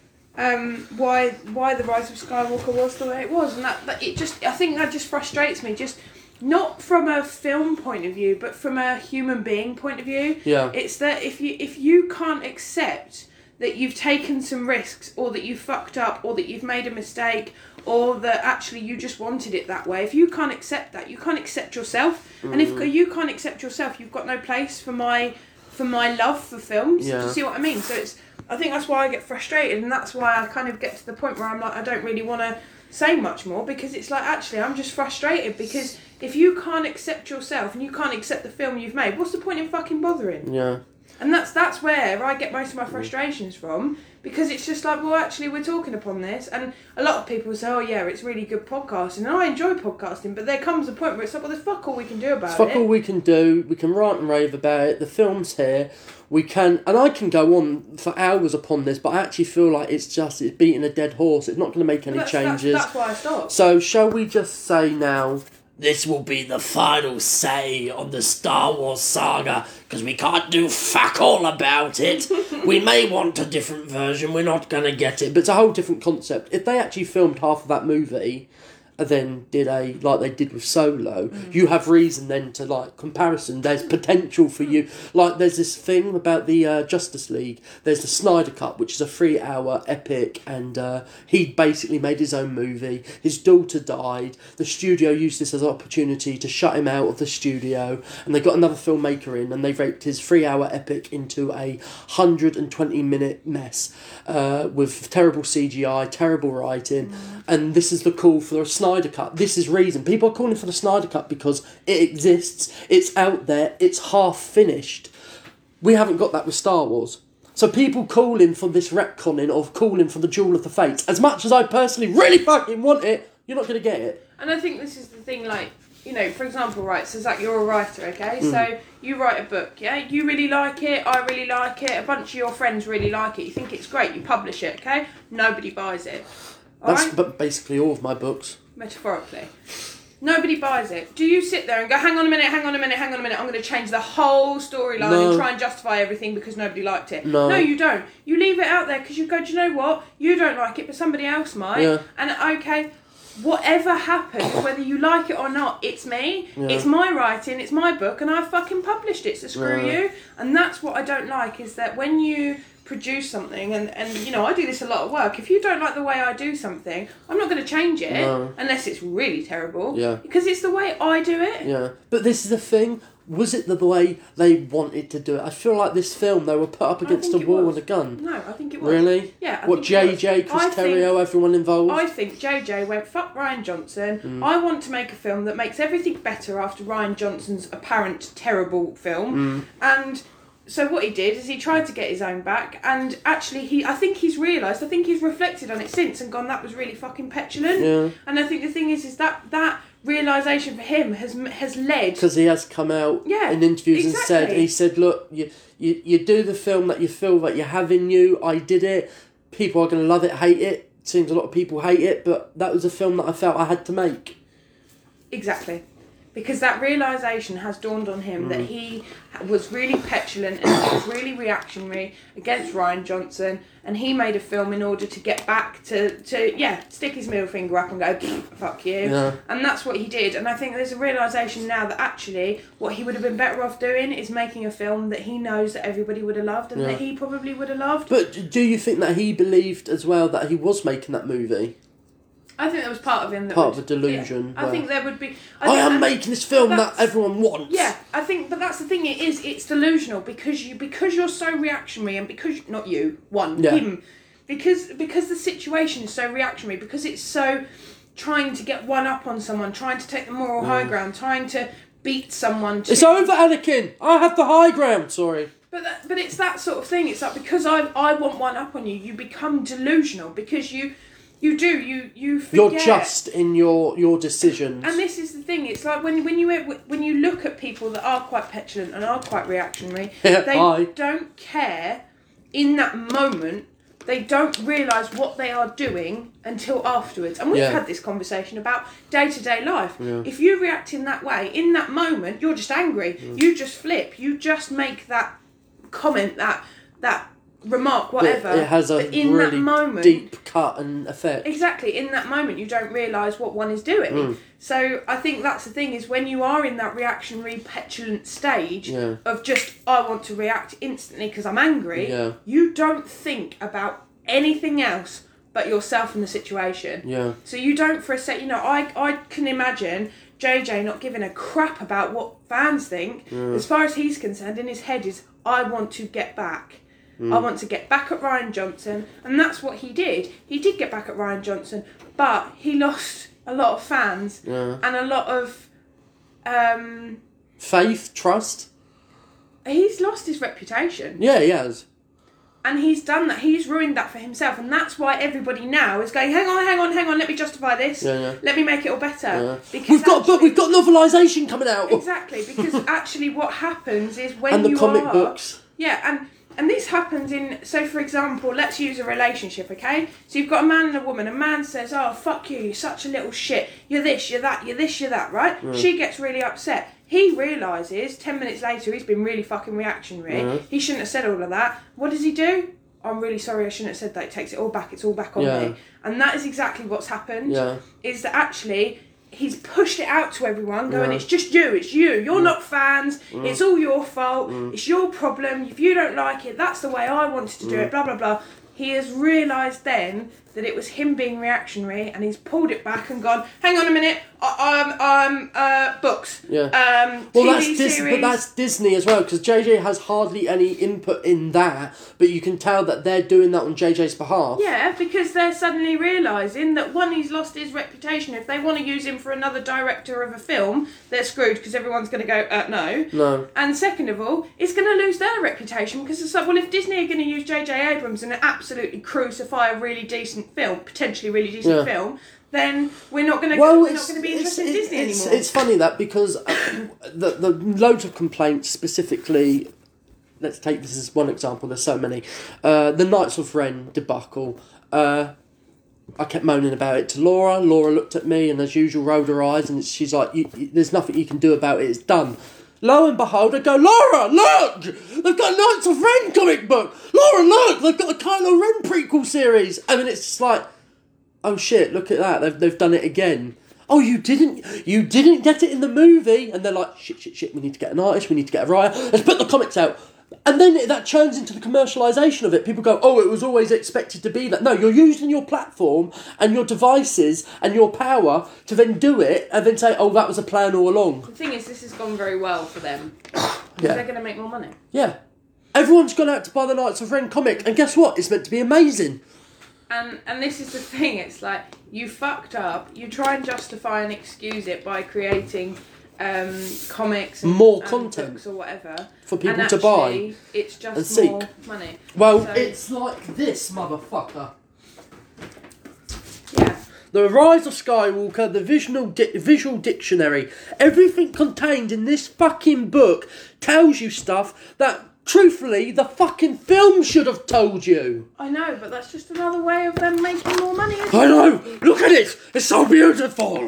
[SPEAKER 3] Why The Rise of Skywalker was the way it was, and I think that just frustrates me, just not from a film point of view, but from a human being point of view.
[SPEAKER 2] Yeah.
[SPEAKER 3] It's that if you can't accept that you've taken some risks, or that you fucked up, or that you've made a mistake, or that actually you just wanted it that way, if you can't accept that, you can't accept yourself. And if you can't accept yourself, you've got no place for my love for films.
[SPEAKER 2] Yeah.
[SPEAKER 3] Do you see what I mean? So I think that's why I get frustrated, and that's why I kind of get to the point where I'm like, I don't really want to say much more, because it's like, actually, I'm just frustrated, because if you can't accept yourself and you can't accept the film you've made, what's the point in fucking bothering?
[SPEAKER 2] Yeah.
[SPEAKER 3] And that's where I get most of my frustrations from, because it's just like, well, actually, we're talking upon this, and a lot of people say, oh yeah, it's really good podcasting, and I enjoy podcasting, but there comes a point where it's like, well, there's fuck all we can do about it.
[SPEAKER 2] Fuck all we can do. We can rant and rave about it. The film's here. We can, and I can go on for hours upon this, but I actually feel like it's beating a dead horse. It's not going to make any changes.
[SPEAKER 3] That's why I stopped.
[SPEAKER 2] So, shall we just say now, this will be the final say on the Star Wars saga, because we can't do fuck all about it. We may want a different version, we're not going to get it, but it's a whole different concept. If they actually filmed half of that movie, and then did like they did with Solo, you have reason then to comparison. There's potential for you. Like, there's this thing about the Justice League. There's the Snyder Cut, which is a 3-hour epic, and he basically made his own movie. His daughter died. The studio used this as an opportunity to shut him out of the studio, and they got another filmmaker in, and they raped his 3-hour epic into a 120-minute mess with terrible CGI, terrible writing, and this is the call for a Snyder Cut. This is reason. People are calling for the Snyder Cut because it exists, it's out there, it's half finished. We haven't got that with Star Wars. So people calling for this retconning of calling for the Duel of the Fates, as much as I personally really fucking want it, you're not going to get it.
[SPEAKER 3] And I think this is the thing, for example, right, so Zach, you're a writer, okay? So you write a book, yeah? You really like it, I really like it, a bunch of your friends really like it, you think it's great, you publish it, okay? Nobody buys it.
[SPEAKER 2] That's basically all of my books.
[SPEAKER 3] Metaphorically. Nobody buys it. Do you sit there and go, hang on a minute, I'm going to change the whole storyline and try and justify everything because nobody liked it? No, you don't. You leave it out there because you go, do you know what? You don't like it, but somebody else might. Yeah. And okay, whatever happens, whether you like it or not, it's me. Yeah. It's my writing, it's my book, and I fucking published it, so screw you. And that's what I don't like, is that when you produce something, and you know, I do this a lot at work. If you don't like the way I do something, I'm not going to change it unless it's really terrible.
[SPEAKER 2] Yeah.
[SPEAKER 3] Because it's the way I do it.
[SPEAKER 2] Yeah. But this is the thing. Was it the way they wanted to do it? I feel like this film, they were put up against a wall with a gun.
[SPEAKER 3] No, I think it was.
[SPEAKER 2] Really?
[SPEAKER 3] Yeah.
[SPEAKER 2] What, JJ, Chris Terrio, everyone involved?
[SPEAKER 3] I think JJ went, fuck Ryan Johnson. I want to make a film that makes everything better after Ryan Johnson's apparent terrible film. And so what he did is he tried to get his own back, and actually I think he's reflected on it since and gone, that was really fucking petulant.
[SPEAKER 2] Yeah.
[SPEAKER 3] And I think the thing is that realisation for him has led...
[SPEAKER 2] Because he has come out in interviews and said, look, you do the film that you feel that you have in you, I did it, people are going to love it, hate it, seems a lot of people hate it, but that was a film that I felt I had to make.
[SPEAKER 3] Exactly. Because that realisation has dawned on him that he was really petulant and he was really reactionary against Ryan Johnson, and he made a film in order to get back to stick his middle finger up and go, fuck you.
[SPEAKER 2] Yeah.
[SPEAKER 3] And that's what he did. And I think there's a realisation now that actually what he would have been better off doing is making a film that he knows that everybody would have loved and that he probably would have loved.
[SPEAKER 2] But do you think that he believed as well that he was making that movie?
[SPEAKER 3] I think that was part of him.
[SPEAKER 2] Part of a delusion.
[SPEAKER 3] Yeah. I think there would be...
[SPEAKER 2] I am making this film that everyone wants.
[SPEAKER 3] Yeah, I think, but that's the thing. It's delusional because you're so reactionary, and because him, because the situation is so reactionary, because it's so trying to get one up on someone, trying to take the moral high ground, trying to beat someone.
[SPEAKER 2] It's over, Anakin. I have the high ground. Sorry.
[SPEAKER 3] But it's that sort of thing. It's like, because I want one up on you, you become delusional because you forget.
[SPEAKER 2] You're just in your decisions.
[SPEAKER 3] And this is the thing. It's like when you look at people that are quite petulant and are quite reactionary, they don't care in that moment. They don't realise what they are doing until afterwards. And we've had this conversation about day-to-day life. Yeah. If you react in that way, in that moment, you're just angry. You just flip. You just make that comment, that remark, whatever.
[SPEAKER 2] It has a really deep cut and effect.
[SPEAKER 3] Exactly. In that moment, you don't realise what one is doing. So I think that's the thing, is when you are in that reactionary, petulant stage of just, I want to react instantly because I'm angry, you don't think about anything else but yourself and the situation. Yeah. So you don't for a sec, I can imagine JJ not giving a crap about what fans think. As far as he's concerned, in his head is, I want to get back. I want to get back at Ryan Johnson, and that's what he did. He did get back at Ryan Johnson, but he lost a lot of fans and a lot of
[SPEAKER 2] faith, trust.
[SPEAKER 3] He's lost his reputation.
[SPEAKER 2] Yeah, he has.
[SPEAKER 3] And he's done that. He's ruined that for himself, and that's why everybody now is going, hang on, let me justify this. Let me make it all better. Because
[SPEAKER 2] we've got novelisation coming out.
[SPEAKER 3] Exactly, because actually what happens is when
[SPEAKER 2] and the comic books.
[SPEAKER 3] Yeah, and this happens in, so for example, let's use a relationship, okay? So you've got a man and a woman. A man says, oh, fuck you, you're such a little shit. You're this, you're that, you're this, you're that, right? She gets really upset. He realises 10 minutes later he's been really fucking reactionary. He shouldn't have said all of that. What does he do? I'm really sorry, I shouldn't have said that. He takes it all back. It's all back on me. And that is exactly what's happened. Is that actually he's pushed it out to everyone, going, it's just you, it's you. You're not fans. It's all your fault. It's your problem. If you don't like it, that's the way I wanted to do it, blah, blah, blah. He has realised then that it was him being reactionary, and he's pulled it back and gone, hang on a minute, books. TV series.
[SPEAKER 2] But that's Disney as well, because JJ has hardly any input in that, but you can tell that they're doing that on JJ's behalf.
[SPEAKER 3] Yeah, because they're suddenly realising that, one, he's lost his reputation. If they want to use him for another director of a film, they're screwed, because everyone's going to go, no.
[SPEAKER 2] No.
[SPEAKER 3] And second of all, it's going to lose their reputation, because it's like, well, if Disney are going to use J.J. Abrams and absolutely crucify a really decent film, potentially really decent film, then we're not going to be interested in Disney anymore.
[SPEAKER 2] It's funny that, because the loads of complaints specifically, let's take this as one example, there's so many, the Knights of Ren debacle, I kept moaning about it to Laura. Laura looked at me and as usual rolled her eyes, and she's like, there's nothing you can do about it, it's done. Lo and behold, I go, Laura, look! They've got Knights of Ren comic book! Laura, look! They've got a Kylo Ren prequel series! I mean, it's just like, oh shit, look at that, they've done it again. Oh, you didn't get it in the movie? And they're like, shit, we need to get an artist, we need to get a writer, let's put the comics out. And then that turns into the commercialisation of it. People go, oh, it was always expected to be that. No, you're using your platform and your devices and your power to then do it and then say, oh, that was a plan all along.
[SPEAKER 3] The thing is, this has gone very well for them.
[SPEAKER 2] Yeah.
[SPEAKER 3] They're going to make more money.
[SPEAKER 2] Yeah. Everyone's gone out to buy the Knights of Ren comic, and guess what? It's meant to be amazing.
[SPEAKER 3] And this is the thing, it's like, you fucked up, you try and justify and excuse it by creating comics and
[SPEAKER 2] More
[SPEAKER 3] and
[SPEAKER 2] content
[SPEAKER 3] books or whatever.
[SPEAKER 2] for people
[SPEAKER 3] And
[SPEAKER 2] to buy.
[SPEAKER 3] It's
[SPEAKER 2] and
[SPEAKER 3] just
[SPEAKER 2] seek.
[SPEAKER 3] more money.
[SPEAKER 2] Well,
[SPEAKER 3] So-
[SPEAKER 2] it's like this, motherfucker.
[SPEAKER 3] Yeah.
[SPEAKER 2] The Rise of Skywalker, the visual dictionary, everything contained in this fucking book tells you stuff that, truthfully, the fucking film should have told you.
[SPEAKER 3] I know, but that's just another way of them making more money. Isn't
[SPEAKER 2] I
[SPEAKER 3] it?
[SPEAKER 2] know! Look at it! It's so beautiful!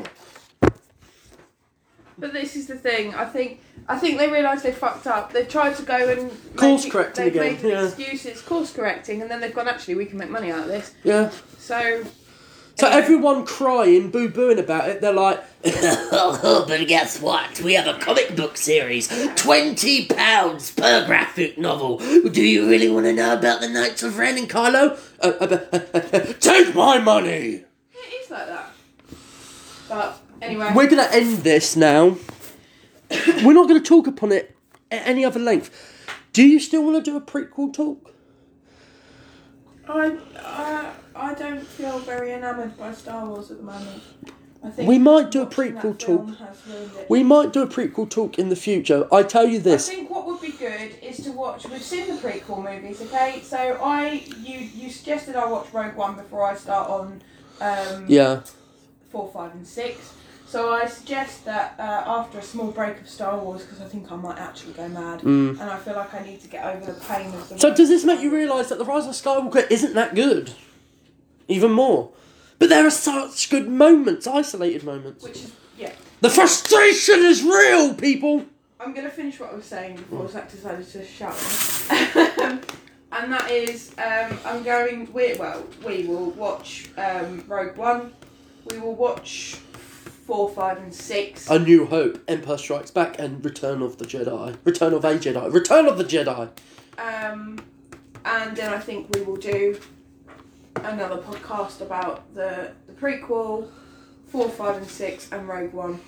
[SPEAKER 3] But this is the thing. I think they realise they fucked up. They've tried to go and
[SPEAKER 2] Course correcting
[SPEAKER 3] they've
[SPEAKER 2] again,
[SPEAKER 3] made
[SPEAKER 2] yeah.
[SPEAKER 3] excuses, course correcting, and then they've gone, actually, we can make money out of this.
[SPEAKER 2] Yeah.
[SPEAKER 3] So
[SPEAKER 2] Everyone crying, boo-booing about it, they're like,
[SPEAKER 4] But guess what? We have a comic book series. £20 per graphic novel. Do you really want to know about the Knights of Ren and Kylo?
[SPEAKER 2] take my money!
[SPEAKER 3] it is like that. But anyway,
[SPEAKER 2] We're going to end this now. We're not going to talk upon it at any other length. Do you still want to do a prequel talk?
[SPEAKER 3] I don't feel very enamoured by Star Wars at the moment. I think
[SPEAKER 2] We might do a
[SPEAKER 3] watching that
[SPEAKER 2] prequel
[SPEAKER 3] film
[SPEAKER 2] talk.
[SPEAKER 3] has ruined it.
[SPEAKER 2] We might do a prequel talk in the future. I tell you
[SPEAKER 3] I
[SPEAKER 2] this.
[SPEAKER 3] think what would be good is to watch. We've seen the prequel movies, okay? So you suggested I watch Rogue One before I start on
[SPEAKER 2] Yeah.
[SPEAKER 3] 4, 5, and 6. So I suggest that after a small break of Star Wars, because I think I might actually go mad, and I feel like I need to get over the pain of the.
[SPEAKER 2] So does this make you realise that The Rise of Skywalker isn't that good? Even more. But there are such good moments, isolated moments.
[SPEAKER 3] Which is, yeah.
[SPEAKER 2] The frustration is real, people!
[SPEAKER 3] I'm going to finish what I was saying before Zach decided to shout at me. And that is, we will watch Rogue One. We will watch 4, 5, and 6.
[SPEAKER 2] A New Hope, Empire Strikes Back, and Return of the Jedi. Return of a Jedi. Return of the Jedi!
[SPEAKER 3] And then I think we will do another podcast about the prequel, 4, 5, and 6, and Rogue One.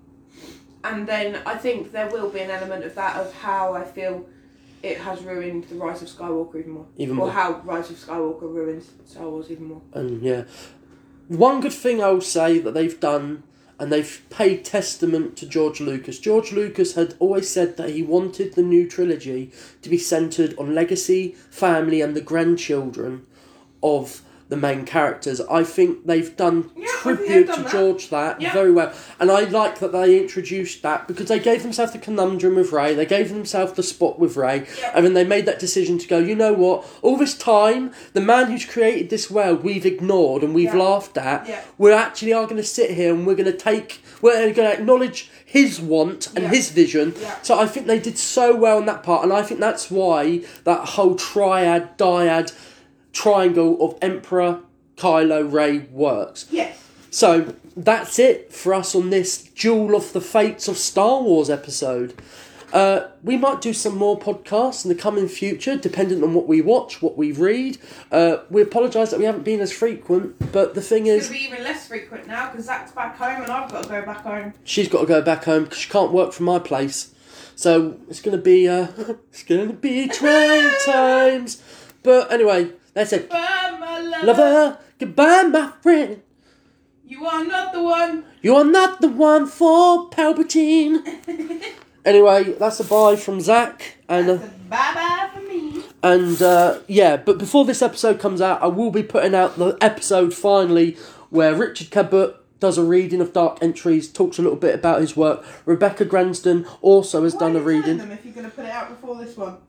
[SPEAKER 3] And then I think there will be an element of that, of how I feel it has ruined The Rise of Skywalker even more.
[SPEAKER 2] Even more.
[SPEAKER 3] Or how Rise of Skywalker ruins Star Wars even more.
[SPEAKER 2] And yeah. One good thing I'll say that they've done, and they've paid testament to George Lucas. George Lucas had always said that he wanted the new trilogy to be centred on legacy, family, and the grandchildren of the main characters. I think they've done
[SPEAKER 3] Yeah, I think
[SPEAKER 2] tribute
[SPEAKER 3] they've done
[SPEAKER 2] to
[SPEAKER 3] that.
[SPEAKER 2] George that
[SPEAKER 3] Yeah.
[SPEAKER 2] very well. And I like that they introduced that because they gave themselves the conundrum with Rey, they gave themselves the spot with Rey,
[SPEAKER 3] Yeah.
[SPEAKER 2] and then they made that decision to go, you know what, all this time, the man who's created this world we've ignored and we've
[SPEAKER 3] Yeah.
[SPEAKER 2] laughed at,
[SPEAKER 3] Yeah.
[SPEAKER 2] we actually are going to sit here and we're going to acknowledge his want and
[SPEAKER 3] Yeah.
[SPEAKER 2] his vision.
[SPEAKER 3] Yeah.
[SPEAKER 2] So I think they did so well in that part, and I think that's why that whole dyad triangle of Emperor, Kylo, Rey works.
[SPEAKER 3] Yes.
[SPEAKER 2] So that's it for us on this Duel of the Fates of Star Wars episode. We might do some more podcasts in the coming future, depending on what we watch, what we read. We apologise that we haven't been as frequent, but the thing
[SPEAKER 3] It's
[SPEAKER 2] is,
[SPEAKER 3] going to be even less frequent now because Zach's back home and I've got to go back home.
[SPEAKER 2] she's got to go back home because she can't work from my place. So it's going to be it's going to be trying times. But anyway, that's it.
[SPEAKER 3] Bye, my lover.
[SPEAKER 2] Lover, goodbye, my friend.
[SPEAKER 3] You are not the one.
[SPEAKER 2] You are not the one for Palpatine. Anyway, that's a bye from Zach, and
[SPEAKER 3] Bye-bye for me.
[SPEAKER 2] yeah. But before this episode comes out, I will be putting out the episode finally where Richard Cabot does a reading of Dark Entries, talks a little bit about his work. Rebecca Granston also has done a reading.
[SPEAKER 3] Them if you're going to put it out before this one.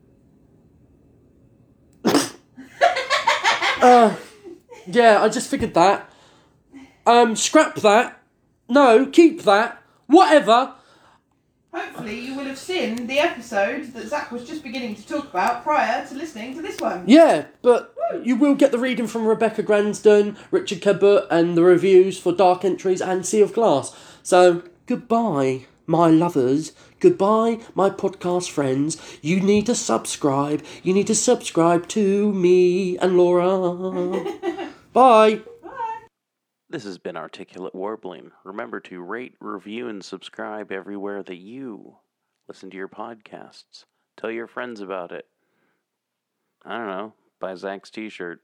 [SPEAKER 2] Yeah, I just figured that. Scrap that. No, keep that. Whatever.
[SPEAKER 3] Hopefully you will have seen the episode that Zach was just beginning to talk about prior to listening to this one.
[SPEAKER 2] Yeah, but you will get the reading from Rebecca Granston, Richard Cabot, and the reviews for Dark Entries and Sea of Glass. So, goodbye. my lovers. Goodbye, my podcast friends. You need to subscribe. You need to subscribe to me and Laura. Bye.
[SPEAKER 1] This has been Articulate Warbling. Remember to rate, review, and subscribe everywhere that you listen to your podcasts. Tell your friends about it. I don't know. Buy Zach's t-shirt.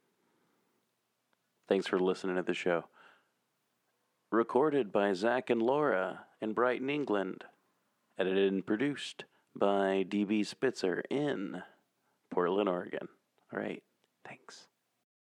[SPEAKER 1] Thanks for listening to the show. Recorded by Zach and Laura in Brighton, England. Edited and produced by DB Spitzer in Portland, Oregon. All right. Thanks.